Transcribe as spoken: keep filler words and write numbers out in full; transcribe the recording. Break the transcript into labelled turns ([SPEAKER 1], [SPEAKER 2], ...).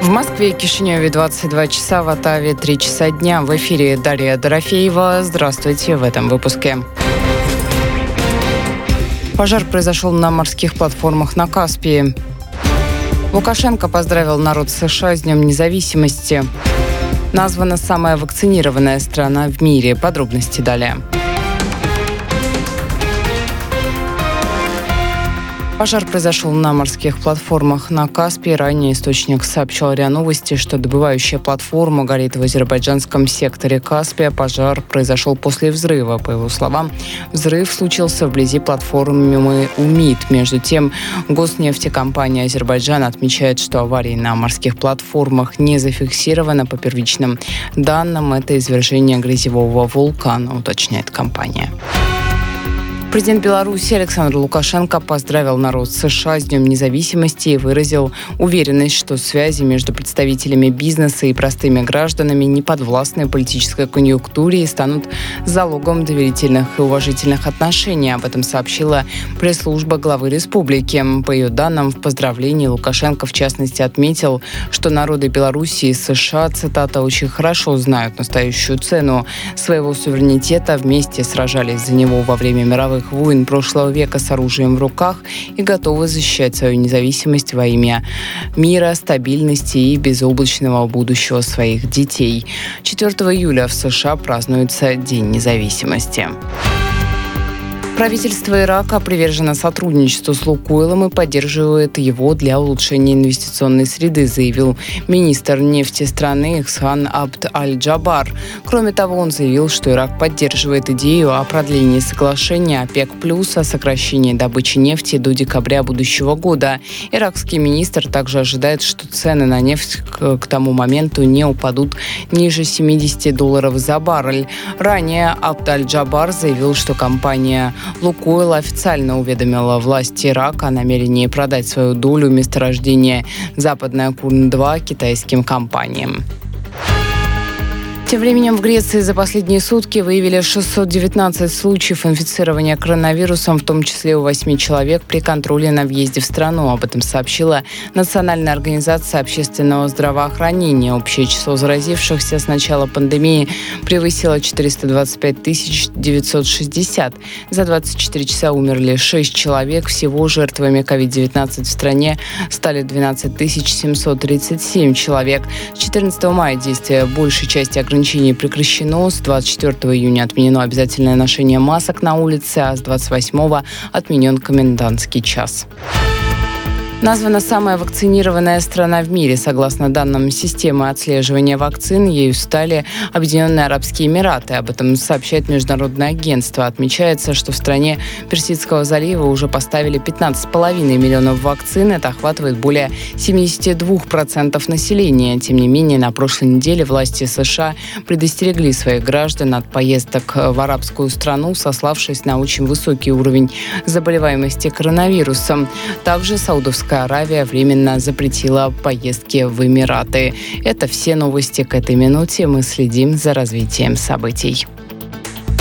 [SPEAKER 1] В Москве и Кишиневе двадцать два часа, в Оттаве три часа дня. В эфире Дарья Дорофеева. Здравствуйте в этом выпуске. Пожар произошел на морских платформах на Каспии. Лукашенко поздравил народ США с Днем независимости. Названа самая вакцинированная страна в мире. Подробности далее. Пожар произошел на морских платформах на Каспии. Ранее источник сообщил РИА Новости, что добывающая платформа горит в азербайджанском секторе Каспия. Пожар произошел после взрыва. По его словам, взрыв случился вблизи платформы УМИД. Между тем, госнефтекомпания Азербайджана отмечает, что аварии на морских платформах не зафиксировано. По первичным данным, это извержение грязевого вулкана, уточняет компания. Президент Беларуси Александр Лукашенко поздравил народ США с Днем независимости и выразил уверенность, что связи между представителями бизнеса и простыми гражданами не подвластны политической конъюнктуре и станут залогом доверительных и уважительных отношений. Об этом сообщила пресс-служба главы республики. По ее данным, в поздравлении Лукашенко в частности отметил, что народы Беларуси и США, цитата, «очень хорошо знают настоящую цену своего суверенитета, вместе сражались за него во время мировых войн прошлого века с оружием в руках и готовы защищать свою независимость во имя мира, стабильности и безоблачного будущего своих детей». четвёртого июля в США празднуется День независимости. Правительство Ирака привержено сотрудничеству с «Лукойлом» и поддерживает его для улучшения инвестиционной среды, заявил министр нефти страны Ихсан Абд Аль-Джабар. Кроме того, он заявил, что Ирак поддерживает идею о продлении соглашения ОПЕК+, о сокращении добычи нефти до декабря будущего года. Иракский министр также ожидает, что цены на нефть к, к тому моменту не упадут ниже семидесяти долларов за баррель. Ранее Абд Аль-Джабар заявил, что компания «Лукойл» официально уведомила власти Ирака о намерении продать свою долю месторождения «Западная Курн-два» китайским компаниям. Тем временем в Греции за последние сутки выявили шестьсот девятнадцать случаев инфицирования коронавирусом, в том числе у восьми человек при контроле на въезде в страну. Об этом сообщила Национальная организация общественного здравоохранения. Общее число заразившихся с начала пандемии превысило четыреста двадцать пять тысяч девятьсот шестьдесят. За двадцать четыре часа умерли шесть человек. Всего жертвами ковид девятнадцать в стране стали двенадцать тысяч семьсот тридцать семь человек. С четырнадцатого мая действие большей части ограничений прекращено. С двадцать четвёртого июня отменено обязательное ношение масок на улице, а с двадцать восьмого отменен комендантский час. Названа самая вакцинированная страна в мире. Согласно данным системы отслеживания вакцин, ею стали Объединенные Арабские Эмираты. Об этом сообщает Международное агентство. Отмечается, что в стране Персидского залива уже поставили пятнадцать с половиной миллионов вакцин. Это охватывает более семьдесят два процента населения. Тем не менее, на прошлой неделе власти США предостерегли своих граждан от поездок в арабскую страну, сославшись на очень высокий уровень заболеваемости коронавирусом. Также Саудовская Аравия временно запретила поездки в Эмираты. Это все новости к этой минуте. Мы следим за развитием событий.